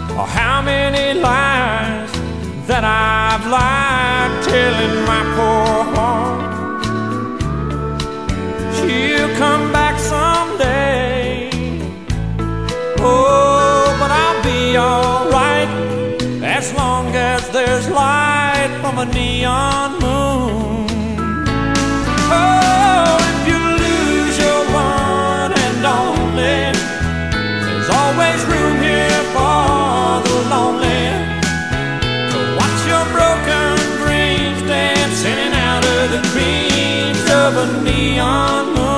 or how many lies that I've lied, telling my poor heart she'll come back someday. Oh, but I'll be alright as long as there's light from a neon moon. Oh, if you lose your one and only, there's always room here for the lonely to watch your broken dreams dancing out of the dreams of a neon moon.